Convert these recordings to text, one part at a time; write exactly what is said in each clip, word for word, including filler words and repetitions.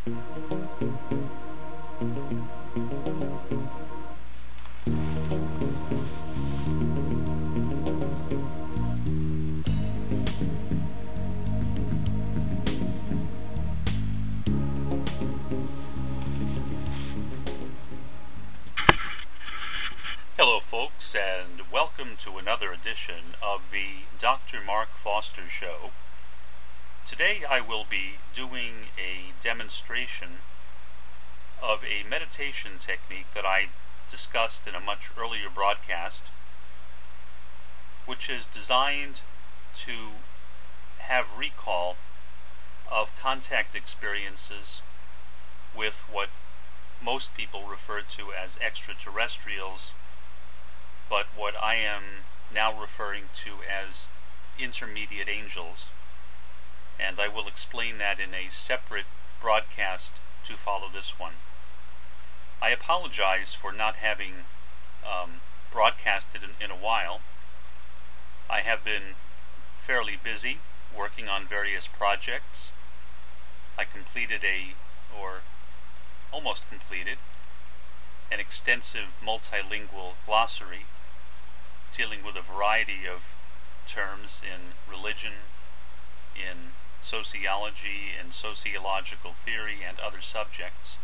Hello folks, and welcome to another edition of the Doctor Mark Foster Show. Today I will be doing a demonstration of a meditation technique that I discussed in a much earlier broadcast, which is designed to have recall of contact experiences with what most people refer to as extraterrestrials, but what I am now referring to as intermediate angels, and I will explain that in a separate broadcast to follow this one. I apologize for not having um, broadcasted in, in a while. I have been fairly busy working on various projects. I completed a, or almost completed, an extensive multilingual glossary dealing with a variety of terms in religion, in sociology, and sociological theory, and other subjects.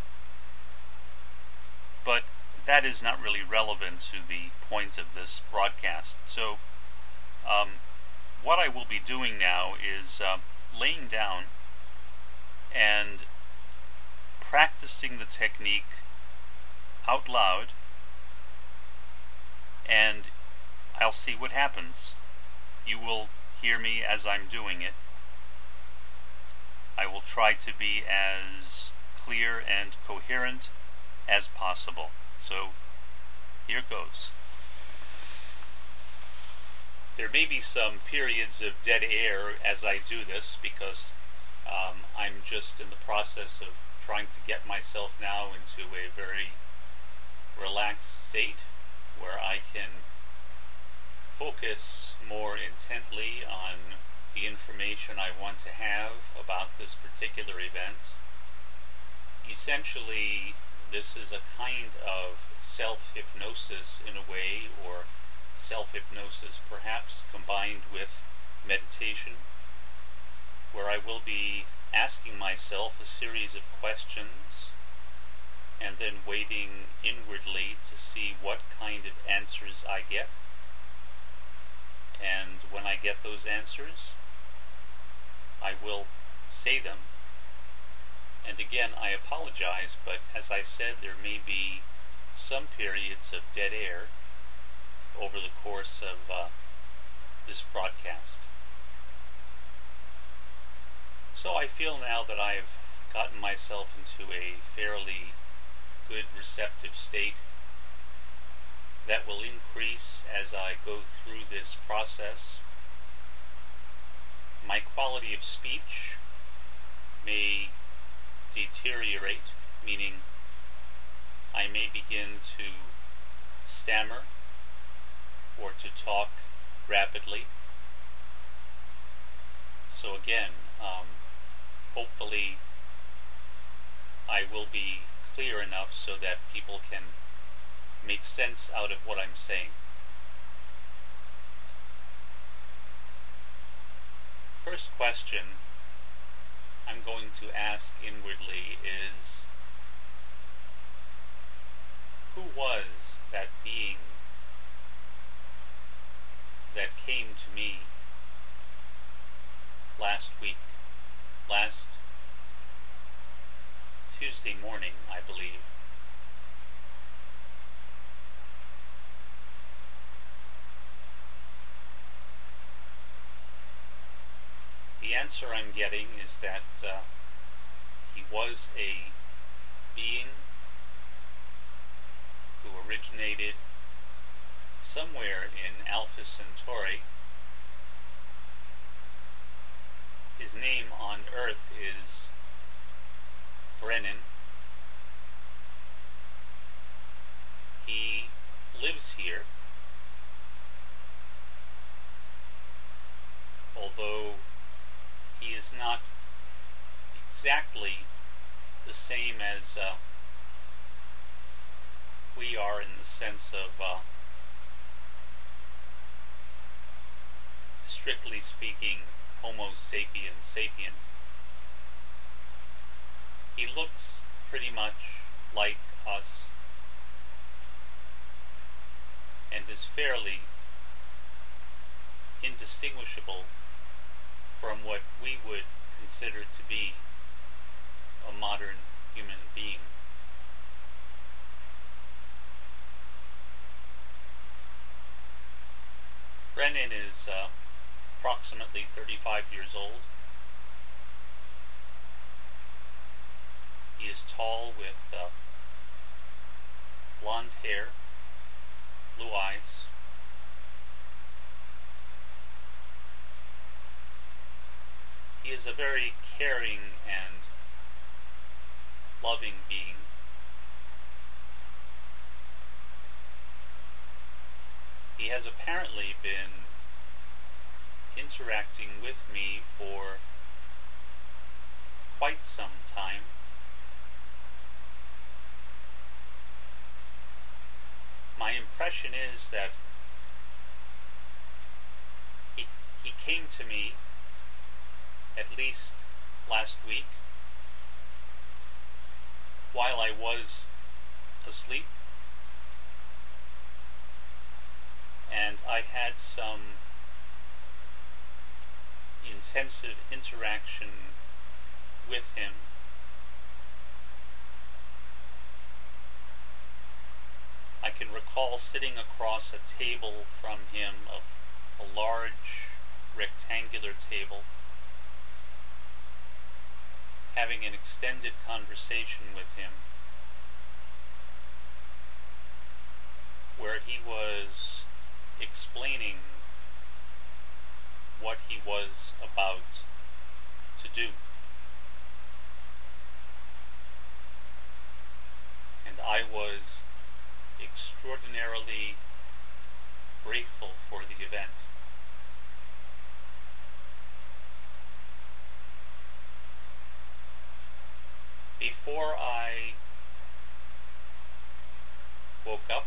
But that is not really relevant to the point of this broadcast. So, um, what I will be doing now is uh, laying down and practicing the technique out loud, and I'll see what happens. You will hear me as I'm doing it. I will try to be as clear and coherent as possible. So, here goes. There may be some periods of dead air as I do this, because um, I'm just in the process of trying to get myself now into a very relaxed state where I can focus more intently on the information I want to have about this particular event. Essentially, this is a kind of self-hypnosis in a way, or self-hypnosis perhaps combined with meditation, where I will be asking myself a series of questions and then waiting inwardly to see what kind of answers I get. And when I get those answers, I will say them. And again, I apologize, but as I said, there may be some periods of dead air over the course of uh, this broadcast. So I feel now that I've gotten myself into a fairly good receptive state that will increase as I go through this process. My quality of speech may deteriorate, meaning I may begin to stammer or to talk rapidly. So again, um, hopefully I will be clear enough so that people can make sense out of what I'm saying. First question I'm going to ask inwardly is, who was that being that came to me last week, last Tuesday morning, I believe? The answer I'm getting is that uh, he was a being who originated somewhere in Alpha Centauri. His name on Earth is Brennan. He lives here, although he is not exactly the the same as uh, we are in the sense of, uh, strictly speaking, Homo sapiens sapien. He looks pretty much like us and is fairly indistinguishable from what we would consider to be a modern human being. Brennan is uh, approximately thirty-five years old. He is tall with uh, blonde hair, blue eyes. He is a very caring and loving being. He has apparently been interacting with me for quite some time. My impression is that he, he came to me at least last week while I was asleep, and I had some intensive interaction with him. I can recall sitting across a table from him, of a large rectangular table, having an extended conversation with him, where he was explaining what he was about to do. And I was extraordinarily grateful for the event. Before I woke up,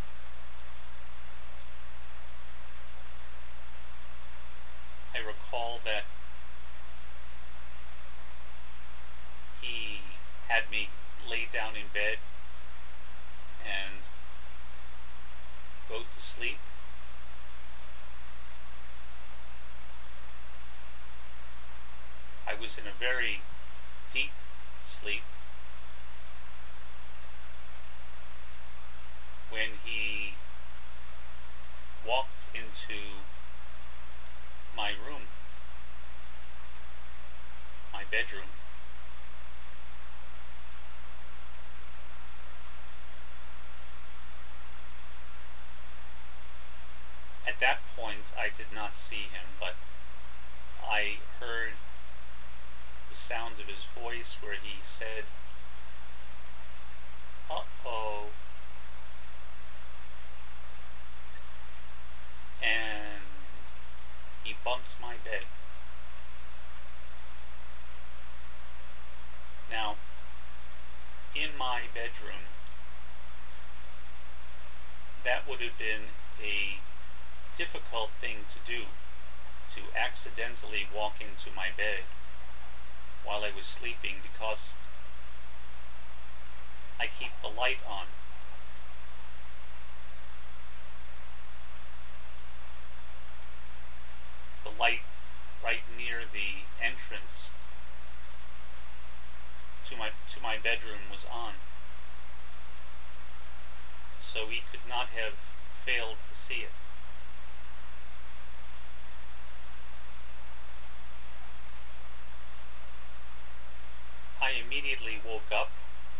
I recall that he had me lay down in bed and go to sleep. I was in a very deep sleep when he walked into my room, my bedroom, at that point I did not see him, but I heard the sound of his voice where he said, "Uh-oh," and he bumped my bed. Now, in my bedroom, that would have been a difficult thing to do, to accidentally walk into my bed while I was sleeping, because I keep the light on. The light right near the entrance to my to my bedroom was on, so he could not have failed to see it. I immediately woke up,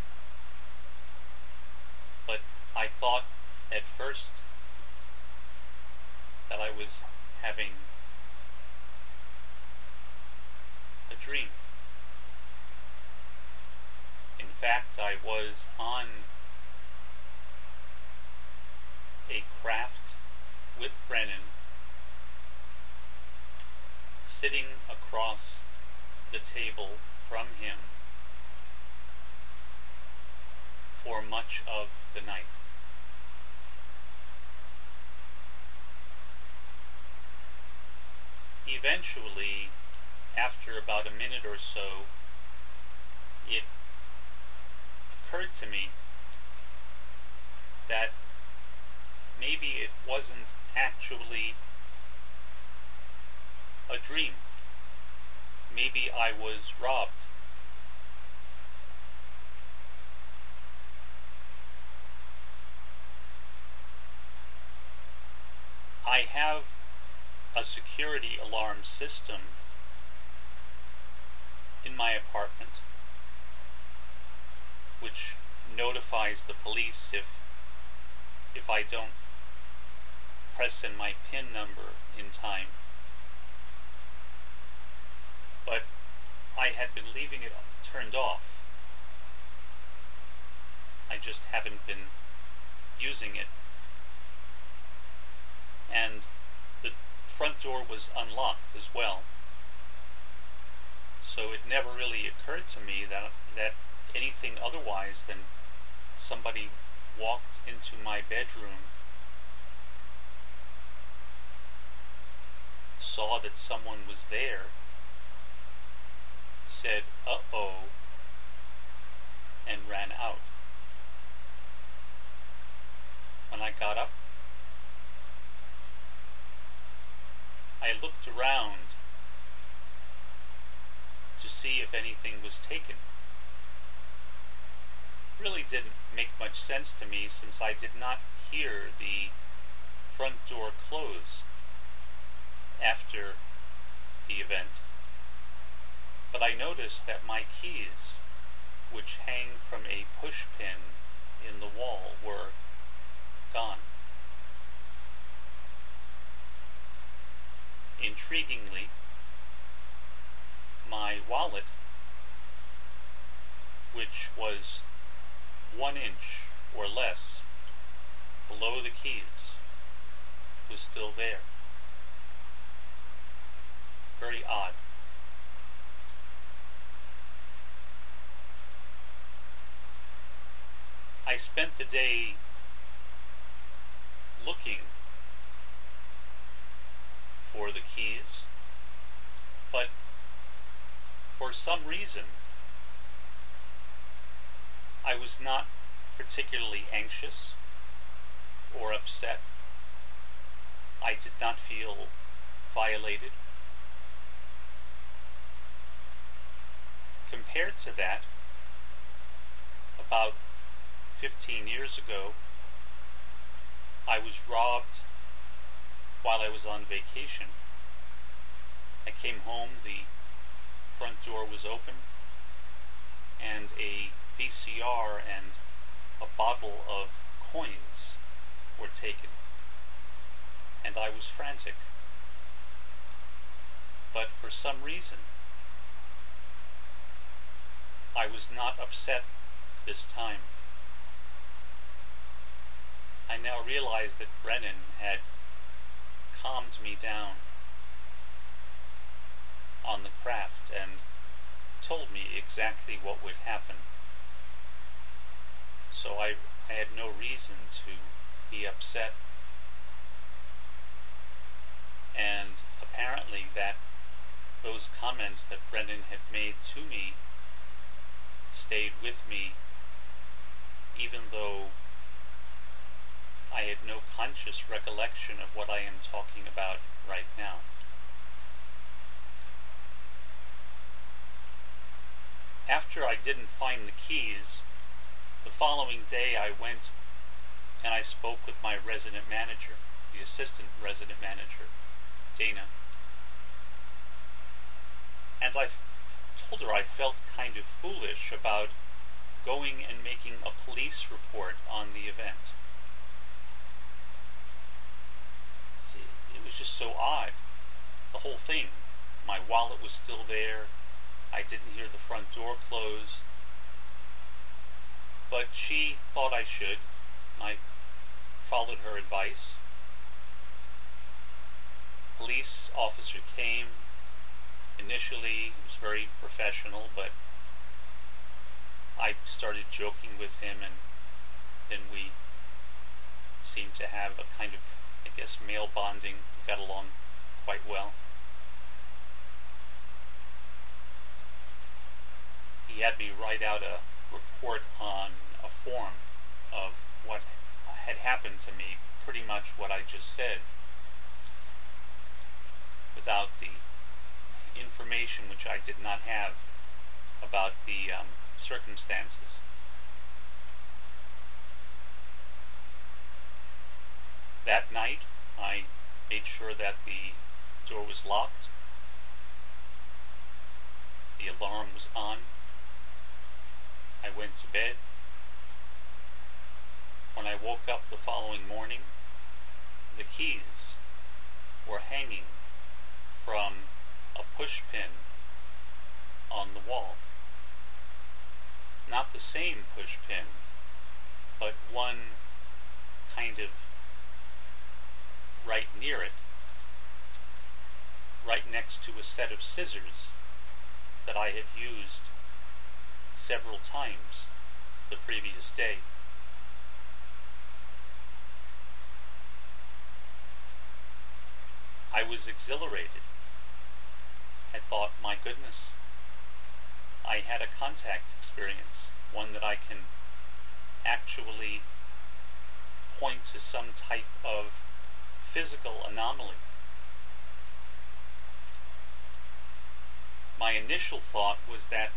but I thought at first that I was having a dream. In fact, I was on a craft with Brennan, sitting across the table from him, for much of the night. Eventually, after about a minute or so, it occurred to me that maybe it wasn't actually a dream. Maybe I was robbed. I have a security alarm system in my apartment which notifies the police if if I don't press in my PIN number in time. But I had been leaving it turned off. I just haven't been using it. And the front door was unlocked as well. So it never really occurred to me that that anything otherwise than somebody walked into my bedroom, saw that someone was there, said, "Uh-oh," and ran out. When I got up, I looked around to see if anything was taken. Really didn't make much sense to me since I did not hear the front door close after the event. But I noticed that my keys, which hang from a push pin in the wall, were gone. Intriguingly, my wallet, which was one inch or less below the keys, was still there. Very odd. I spent the day looking for the keys, but for some reason I was not particularly anxious or upset. I did not feel violated. Compared to that, about fifteen years ago, I was robbed while I was on vacation. I came home, the front door was open, and a V C R and a bottle of coins were taken, and I was frantic. But for some reason, I was not upset this time. I now realize that Brennan had calmed me down on the craft and told me exactly what would happen. So I, I had no reason to be upset. And apparently that those comments that Brennan had made to me stayed with me even though I had no conscious recollection of what I am talking about right now. After I didn't find the keys, the following day I went and I spoke with my resident manager, the assistant resident manager, Dana. And I f- told her I felt kind of foolish about going and making a police report on the event. It was just so odd, the whole thing. My wallet was still there. I didn't hear the front door close. But she thought I should. I followed her advice. Police officer came. Initially, it was very professional, but I started joking with him and then we seemed to have a kind of, I guess, male bonding. We got along quite well. He had me write out a report on a form of what had happened to me, pretty much what I just said, without the information which I did not have about the um, circumstances. That night, I made sure that the door was locked, the alarm was on. I went to bed. When I woke up the following morning, the keys were hanging from a push pin on the wall. Not the same push pin, but one kind of right near it, right next to a set of scissors that I had used several times the previous day. I was exhilarated. I thought, my goodness, I had a contact experience, one that I can actually point to some type of physical anomaly. My initial thought was that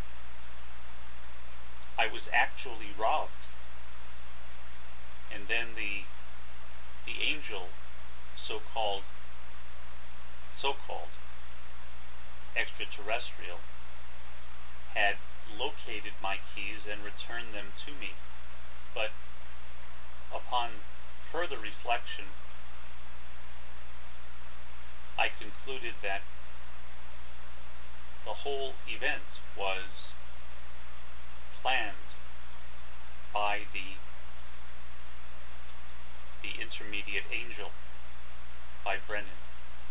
I was actually robbed, and then the the angel, so-called so-called extraterrestrial, had located my keys and returned them to me. But upon further reflection, I concluded that the whole event was planned by the the intermediate angel, by Brennan.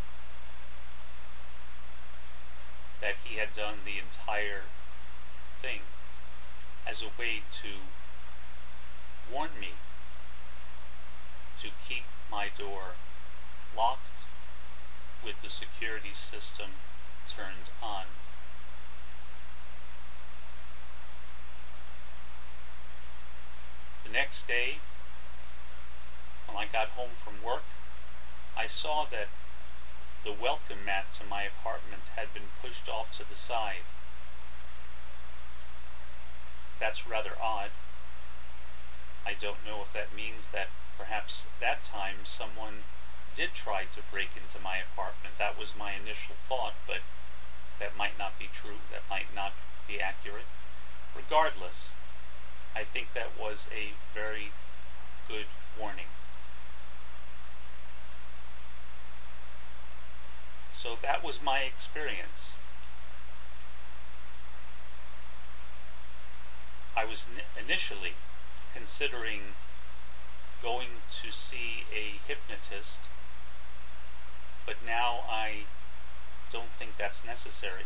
That he had done the entire thing as a way to warn me to keep my door locked with the security system turned on. The next day, when I got home from work, I saw that the welcome mat to my apartment had been pushed off to the side. That's rather odd. I don't know if that means that perhaps that time someone did try to break into my apartment. That was my initial thought, but that might not be true. That might not be accurate. Regardless, I think that was a very good warning. So that was my experience. I was initially considering going to see a hypnotist, but now I don't think that's necessary.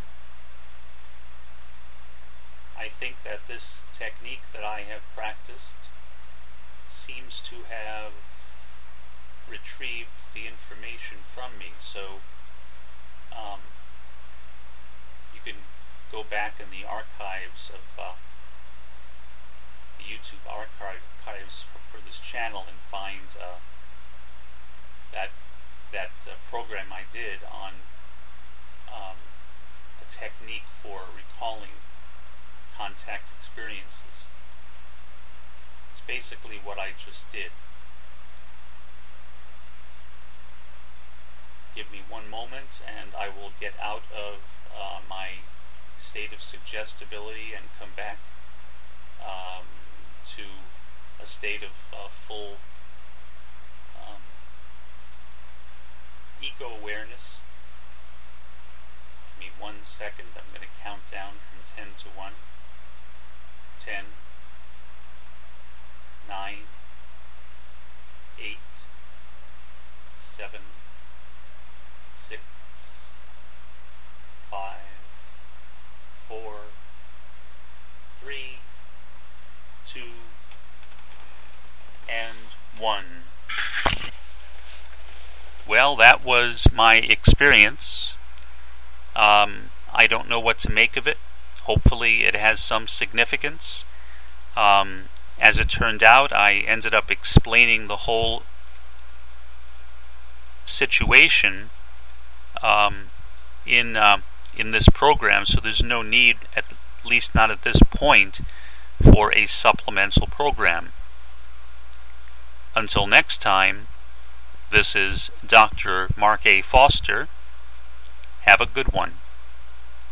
I think that this technique that I have practiced seems to have retrieved the information from me, so Um, you can go back in the archives of uh, the YouTube archives for, for this channel and find uh, that that uh, program I did on um, a technique for recalling contact experiences. It's basically what I just did. Give me one moment and I will get out of uh, my state of suggestibility and come back um, to a state of uh, full um, ego awareness. Give me one second. I'm going to count down from ten to one. ten, nine, eight, seven, six, five, four, three, two, one. Well, that was my experience. Um, I don't know what to make of it. Hopefully it has some significance. Um, as it turned out, I ended up explaining the whole situation um, in uh, in this program, so there's no need, at least not at this point, for a supplemental program. Until next time, this is Doctor Mark A. Foster. Have a good one.